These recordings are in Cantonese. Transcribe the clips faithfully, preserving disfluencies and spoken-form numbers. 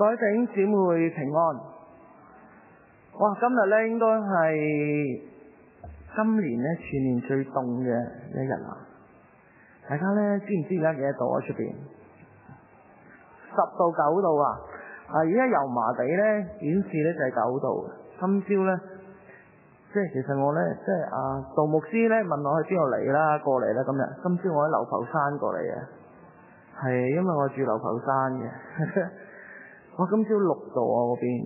各位弟兄姊妹平安。哇，今日咧應該係今年咧全年最凍嘅一日啦。大家咧知唔知而家幾多度啊？出邊十到九度啊！啊，而家油麻地咧顯示咧就係九度。今朝咧，即係其實我咧即係啊，杜牧師咧問我去邊度嚟啦，過嚟啦。今日今朝我喺流浮山過嚟嘅，係因為我住流浮山嘅。我今朝六度啊嗰邊。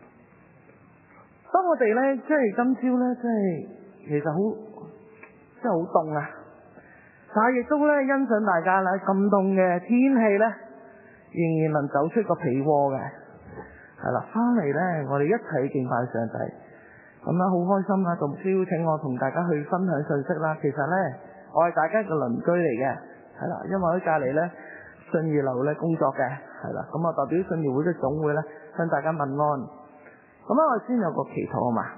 當我哋咧即係今朝咧，即係其實好即係好凍啊！但係亦都咧欣賞大家啦，咁凍嘅天氣咧，仍然能走出個被窩嘅，係啦，翻嚟咧，我哋一齊敬拜上帝，咁啦，好開心啦！杜牧師邀請我同大家去分享信息啦。其實咧，我係大家嘅鄰居嚟嘅，係啦，因為喺隔離咧信義樓咧工作嘅，係啦，咁我代表信義會嘅總會咧向大家問安。咁啊，我先有個祈禱啊嘛。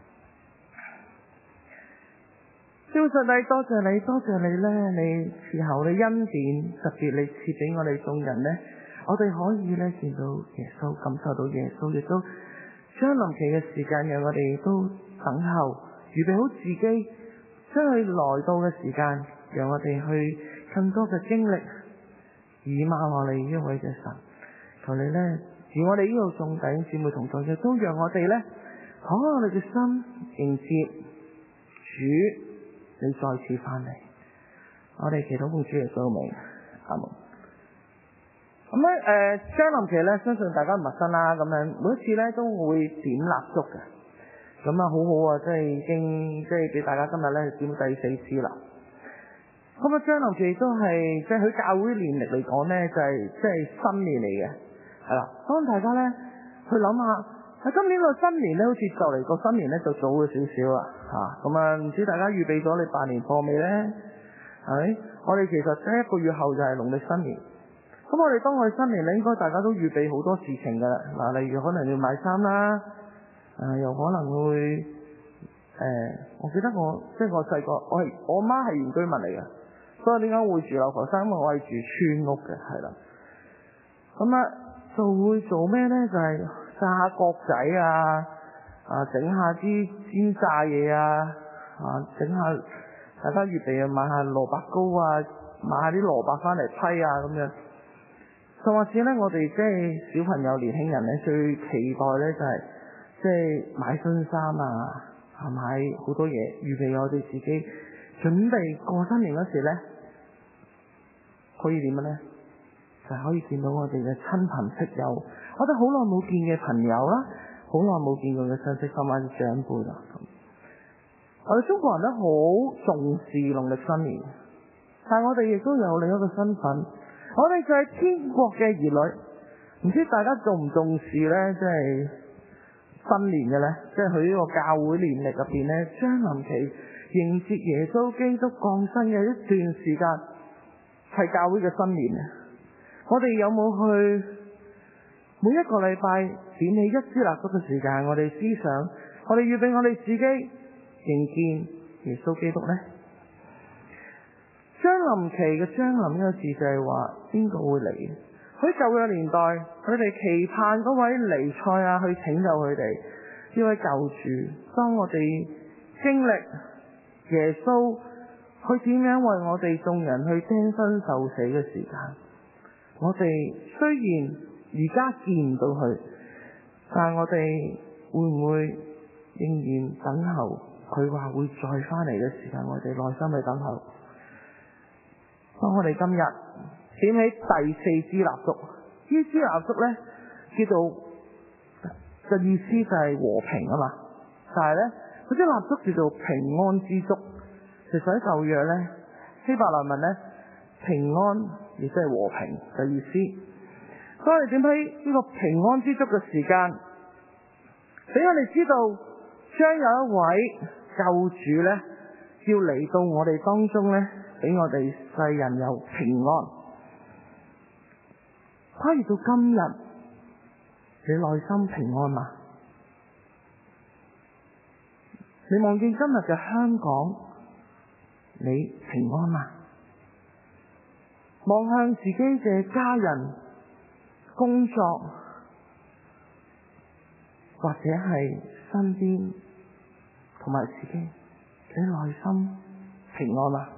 主上帝，多謝你，多謝你咧，你賜候你恩典，特別你賜俾我哋眾人咧，我哋可以咧見到耶穌，感受到耶穌，亦都將臨期嘅時間讓我哋都等候，預備好自己，將佢來到嘅時間，讓我哋去更多嘅經歷，以馬內利呢位嘅神，求你咧，而我哋呢度眾弟兄姊妹同在嘅，都讓我哋咧，可我哋嘅心迎接主。你再次翻嚟，我哋祈禱奉主耶穌名，阿門。咁咧，誒，將臨期咧，相信大家唔陌生啦。咁樣每一次咧都會點蠟燭嘅，咁啊好好啊，即係已經即係俾大家今日咧點第四次啦。咁啊，將臨期都係即係喺教會年歷嚟講咧，就係即係新年嚟嘅，係啦。當大家咧去諗下。今年個新年咧，好似就嚟個新年咧就早咗少少啦，嚇咁啊！唔知大家預備咗你辦年貨未咧？係咪？我哋其實即係一個月後就係農曆新年。咁我哋當我哋新年咧，應該大家都預備好多事情㗎啦。嗱，例如可能要買衫啦，誒又可能會誒、呃，我記得我即係我細個，我係我媽係原居民嚟嘅，所以點解會住流浮山？因為我係住村屋嘅，係啦。咁啊，就會做咩咧？就係、是炸下角仔啊，啊整下啲煎炸嘢啊，啊整下大家預備啊買下蘿蔔糕啊，買下啲蘿蔔翻嚟批啊咁樣。就或者咧，我哋即係小朋友、年輕人咧，最期待咧就係即係買新衫啊，啊買好多嘢，預備我哋自己準備過新年嗰時咧，可以點樣咧？就係可以見到我哋嘅親朋戚友。我哋好耐冇見嘅朋友啦，好耐冇見過嘅親戚，甚至長輩啦。我哋中國人都好重視農曆新年，但係我哋亦都有另一個身份，我哋就係天國嘅兒女。唔知大家重唔重視呢？即係新年嘅呢？即係佢呢個教會年歷入邊呢，將臨期迎接耶穌基督降生嘅一段時間，係教會嘅新年。我哋有冇去？每一個禮拜點起一支蠟燭嘅時間，我哋思想，我哋預備我哋自己迎見耶穌基督呢？將臨期嘅將臨呢個字就係話邊個會嚟？喺舊嘅年代，佢哋期盼嗰位彌賽亞去拯救佢哋，呢位救主。當我哋經歷耶穌去點樣為我哋眾人去釘身受死嘅時間，我哋雖然而家見唔到佢，但係我哋會唔會仍然等候佢話會再翻嚟嘅時間？我哋內心去等候。當我哋今日點起第四支蠟燭，呢支蠟燭呢叫做嘅意思就係和平啊嘛。但係呢，嗰支蠟燭叫做平安之燭。其實喺舊約呢，希伯來文呢，平安亦都係和平嘅意思。所以點喺呢個平安之燭嘅時間，俾我哋知道將有一位救主呢，要嚟到我哋當中呢，俾我哋世人有平安。跨越到今日，你內心平安嗎？你望見今日嘅香港，你平安嗎？望向自己嘅家人、工作、 或者係身邊同埋自己，你內心平安嗎？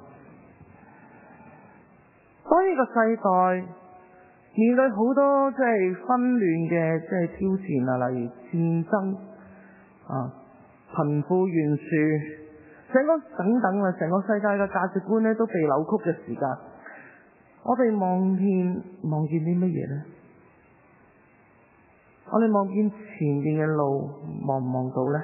當呢個世代面對好多即係紛亂嘅即係挑戰啊，例如戰爭啊、貧富懸殊，整個等等啊，成個世界嘅價值觀咧都被扭曲嘅時間，我哋望見望見啲乜嘢呢？我哋望見前面嘅路望唔望到呢？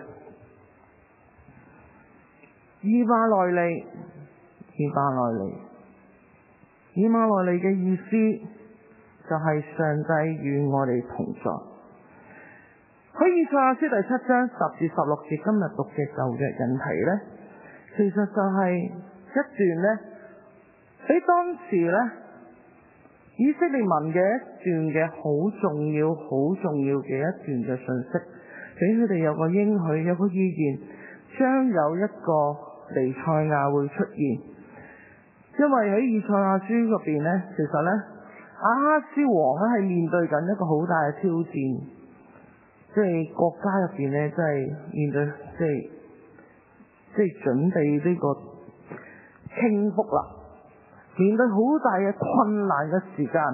以馬內利，以馬內利，以馬內利嘅意思就係上帝與我哋同在。喺以賽亞書第七章十至十六節今日讀嘅舊約引題呢，其實就係一段呢，喺當時呢以色列民嘅一段嘅好重要、好重要嘅一段嘅信息，俾佢哋有個應許，有個預言，將有一個彌賽亞會出現。因為喺以賽亞書嗰邊呢，其實呢，亞哈斯王咧係面對緊一個好大嘅挑戰，即係國家入邊呢，即係面對即係即係準備呢個傾覆啦。面對好大嘅困難嘅時間，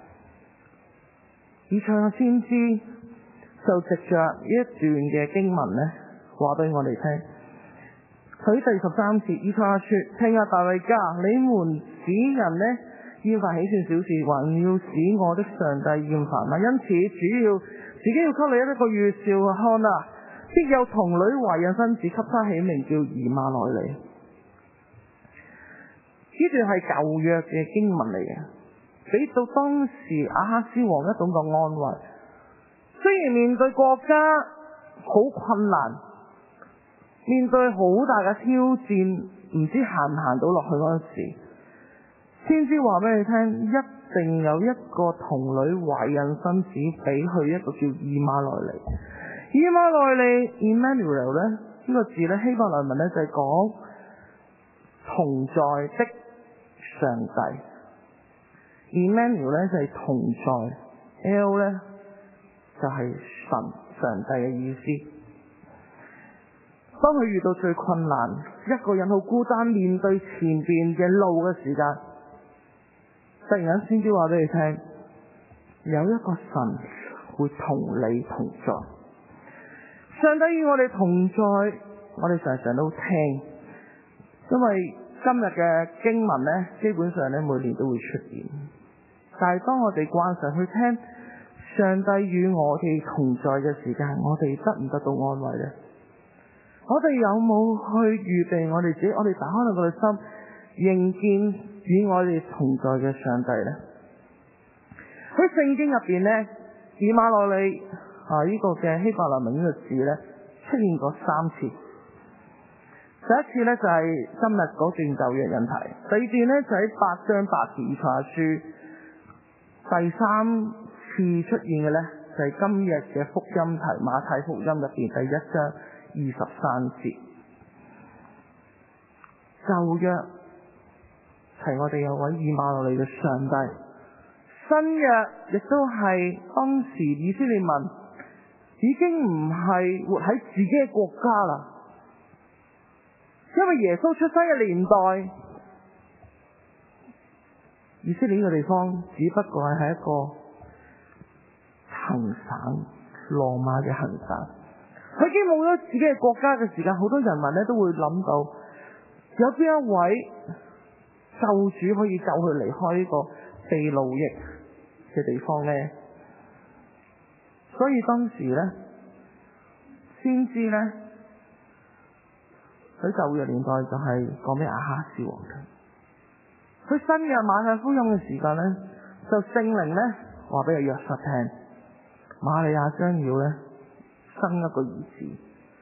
以賽亞先知就藉着呢一段嘅經文呢，話俾我哋聽。佢第十三節，以賽亞說：聽啊，大衛家，你們使人呢厭煩喜算小事，還要使我的上帝厭煩嗎？因此，主要自己要給你一個預兆，看啊，必有童女懷孕生子，給他起名叫以馬內利。呢段係舊約嘅經文嚟嘅，俾到當時亞哈斯王一種嘅安慰。雖然面對國家好困難，面對好大嘅挑戰，唔知行唔行到落去嗰陣時，先知話俾你聽，一定有一個童女懷孕生子，俾佢一個叫以馬內利。以馬內利 Emmanuel 咧，呢個字咧，希伯來文咧就係講同在的上帝。Emmanuel 咧就係同在 ，L 咧就係神上帝嘅意思。當佢遇到最困難，一個人好孤單面對前邊嘅路嘅時間，突然間先知話俾你聽，有一個神會同你同在。上帝與我哋同在，我哋常常都聽，因為今日嘅經文呢，基本上呢每年都會出現。但係當我哋慣常去聽上帝與我哋同在嘅時間，我哋得唔得到安慰呢？我哋有冇去預備我哋自己？我哋打開我哋嘅心，迎見與我哋同在嘅上帝呢？喺聖經入邊呢，以馬內利啊呢個嘅希伯來文呢個字呢，出現過三次。第一次呢，就係今日嗰段舊約引題，第二段呢，就喺八章八節以賽亞書，第三次出現嘅呢，就係今日嘅福音題馬太福音入邊第一章二十三節。舊約係我哋有位以馬內利嘅上帝，新約亦都係當時以色列民已經唔係活喺自己嘅國家啦，因為耶穌出生嘅年代，以色列呢個地方只不過係一個行省，羅馬嘅行省。佢已經冇咗自己嘅國家嘅時間，好多人民咧都會諗到，有邊一位救主可以救佢離開呢個被奴役嘅地方呢？所以當時呢，先知呢，喺舊約年代就係講俾亞哈斯王聽。佢新約馬太福音嘅時間呢，就聖靈呢話俾阿約瑟聽，瑪利亞將要呢生一個兒子。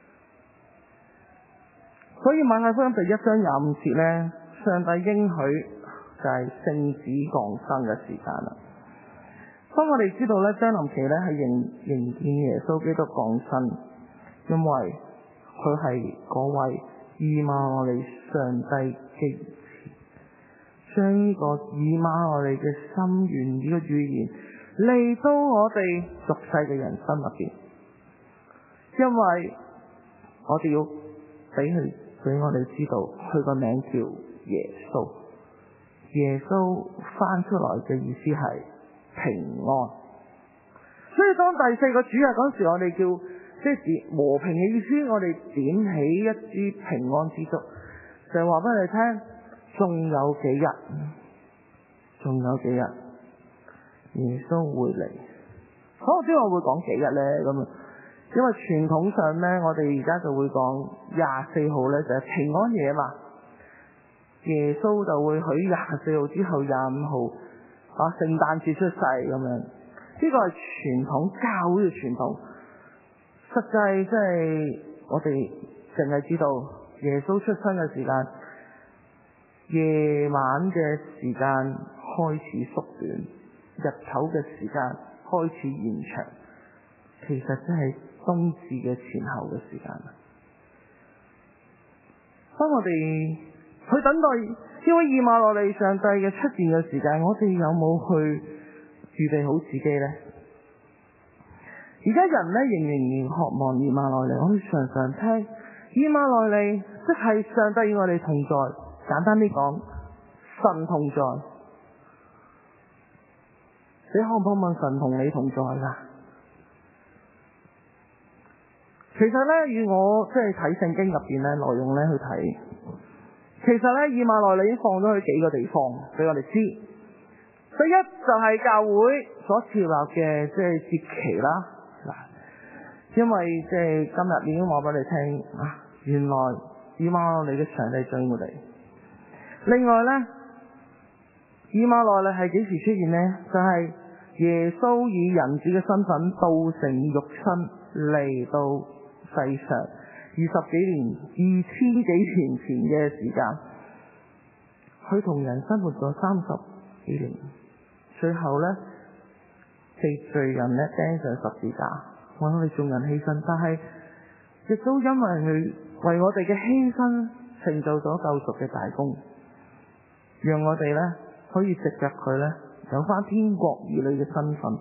所以馬太福音第一章廿五節呢，上帝應許就係聖子降生嘅時間啦。當我哋知道咧，將臨期咧係迎迎見耶穌基督降生，因為佢係嗰位以馬內利上帝嘅兒子，將呢個以馬內利嘅心願呢個預言嚟到我哋俗世嘅人生入邊。 因為我哋要俾佢俾我哋知道，佢個名叫耶穌。耶穌翻出來嘅意思係平安。所以當第四個主日嗰時，我哋叫即係點和平嘅意思，我哋點起一支平安之燭，就係話俾你聽，仲有幾日，仲有幾日，耶穌會嚟。好，點解我會講幾日呢？咁因為傳統上呢，我哋而家就會講廿四號呢，就係平安夜嘛。耶穌就會喺廿四號之後廿五號啊，聖誕節出世咁樣。呢個係傳統教會嘅傳統。實際即係我哋淨係知道耶穌出生嘅時間，夜晚嘅時間開始縮短，日頭嘅時間開始延長，其實即係冬至嘅前後嘅時間。當我哋去等待呢位以馬內利上帝嘅出現嘅時間，我哋有冇去預備好自己呢？而家人呢，仍然渴望以馬內利，我哋常常聽以馬內利，即係上帝與我哋同在。簡單啲講，神同在。你可唔可以問神同你同在噶？其實呢，與我即係睇聖經入邊呢內容呢去睇，其實呢，以馬內利已經放咗去幾個地方俾我哋知。第一就係教會所設立嘅即係節期啦。嗱，因為即係今日已經話俾你聽啊，原來以馬內利嘅上帝將會嚟。另外呢，以馬內利係幾時出現呢？就係、是、耶穌以人子嘅身份道成肉身嚟到世上，二十幾年、二千幾年前嘅時間，佢同人生活咗三十幾年，最後呢，被罪人呢釘上十字架，為我哋眾人犧牲。但係亦都因為佢為我哋嘅犧牲，成就咗救贖嘅大功，讓我哋呢可以藉着佢呢有翻天國兒女嘅身份。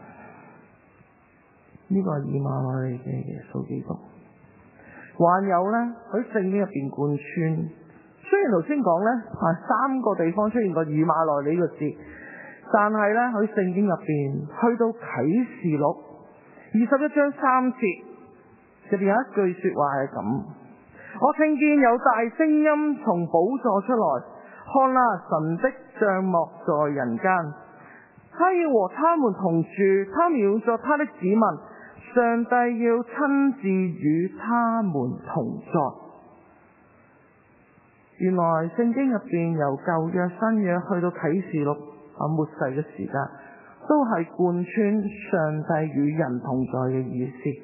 呢、這個係以馬內利嘅耶穌基督。還有呢，喺聖經入邊貫穿，雖然頭先講呢係三個地方出現過以馬內利呢個字，但係呢，喺聖經入邊去到啟示錄二十一章三節入邊有一句說話係咁：我聽見有大聲音從寶座出來，看哪，神的帳幕在人間，他要和他們同住，他們要作他的子民，上帝要親自與他們同在。原來聖經入邊由舊約新約去到啟示錄啊末世嘅時間，都係貫穿上帝與人同在嘅意思。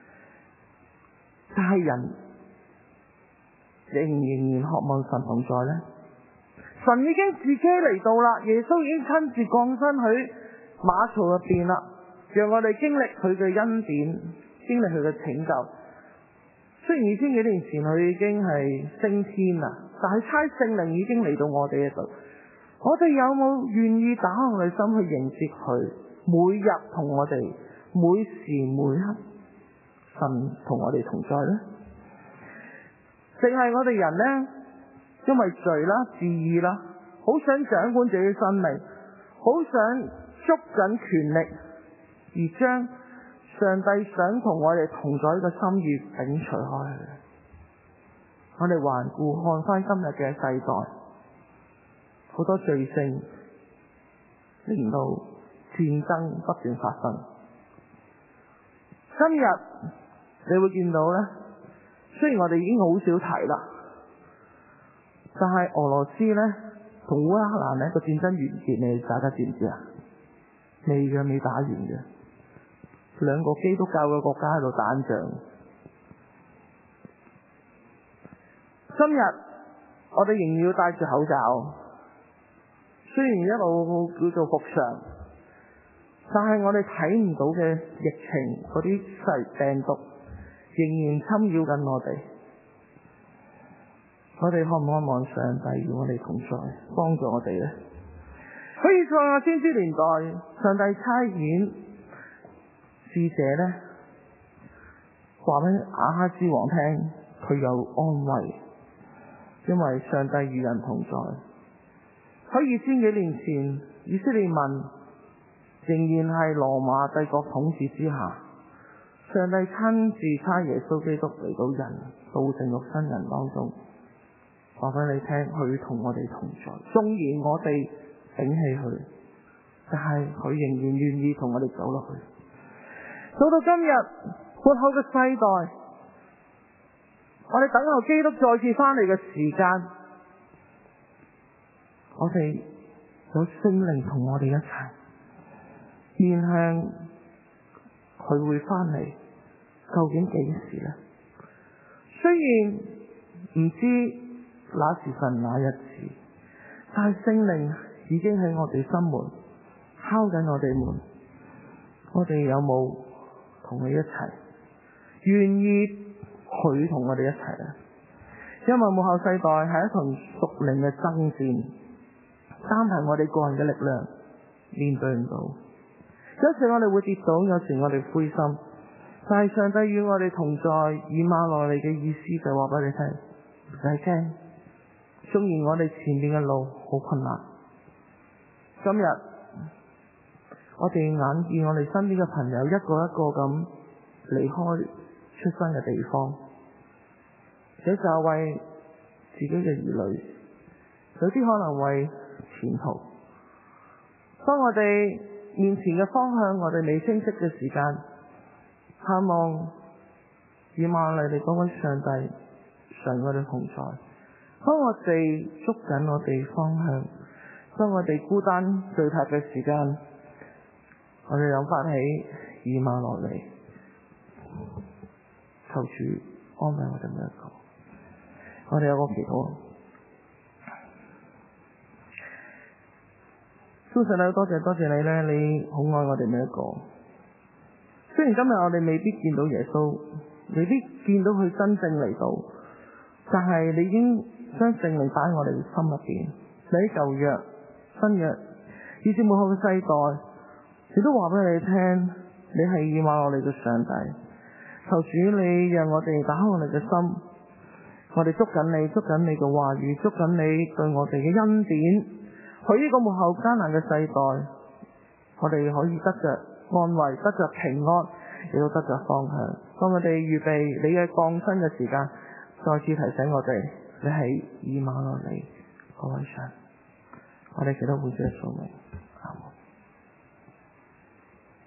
但係人仍仍然渴望神同在呢？神已經自己嚟到啦，耶穌已經親自降生喺馬槽入邊啦，讓我哋經歷佢嘅恩典，經歷佢嘅拯救。雖然二千幾年前佢已經係升天啦，但係差聖靈已經嚟到我哋嘅度。我哋有冇願意打開我哋心去迎接佢？每日同我哋，每時每刻，神同我哋同在呢？定係我哋人呢？因為罪啦、自義啦，好想掌管自己生命，好想捉緊權力，而將上帝想同我哋同在嘅心意摒除開去。我哋環顧看翻今日嘅世代，好多罪性令到戰爭不斷發生。今日你會見到呢，雖然我哋已經好少提啦，但係俄羅斯呢同烏克蘭呢個戰爭完結，你大家知唔知啊？未嘅，未打完嘅，兩個基督教嘅國家喺度打仗。今日我哋仍然要戴住口罩，雖然一路叫做復常，但係我哋睇唔到嘅疫情嗰啲細病毒仍然侵擾緊我哋。我哋可唔可以望上帝與我哋同在，幫助我哋呢？喺以賽亞先知年代，上帝差遣使者呢話俾亞哈斯王聽，佢有安慰，因為上帝與人同在。喺二千幾年前，以色列民仍然係羅馬帝國統治之下，上帝親自差耶穌基督嚟到人道成肉身人當中，話俾你聽，佢同我哋同在。縱然我哋摒棄佢，但係佢仍然願意同我哋走落去。到到今日末後嘅世代，我哋等候基督再次翻嚟嘅時間，我哋有聖靈同我哋一齊面向佢會翻嚟，究竟幾時呢？雖然唔知那時辰那日子，但係聖靈已經喺我哋心門敲緊我哋門，我哋有冇同佢一齊，願意佢同我哋一齊呢？因為末後世代係一場屬靈嘅爭戰，單憑我哋個人嘅力量面對唔到。有時我哋會跌倒，有時我哋灰心，但係上帝與我哋同在，以馬內利嘅意思就話俾你聽，唔使驚。縱然我哋前面嘅路好困難，今日我哋眼見我哋身邊嘅朋友一個一個咁離開出生嘅地方，這就係為自己嘅兒女，有啲可能為前途。當我哋面前嘅方向我哋未清晰嘅時間，盼望以馬內利嗰位上帝常我哋同在。當我哋捉緊我哋方向，當我哋孤單對塔嘅時間，我哋諗翻起以馬內利，求主安慰我哋每一個。我哋有個祈禱。主神啊，多謝多謝你呢，你好愛我哋每一個。雖然今日我哋未必見到耶穌，未必見到佢真正嚟到，但係你已經將聖靈擺喺我哋嘅心入邊。你喺舊約、新約，以至末後嘅世代，你都話俾你聽，你係以馬內利嘅上帝。求主你讓我哋打開我哋嘅心，我哋捉緊你，捉緊你嘅話語，捉緊你對我哋嘅恩典。喺呢個末後艱難嘅世代，我哋可以得着安慰，得着平安，亦都得着方向。當我哋預備你嘅降生嘅時間，再次提醒我哋，你係以馬內利嗰位神。我哋祈禱會主嘅聖名。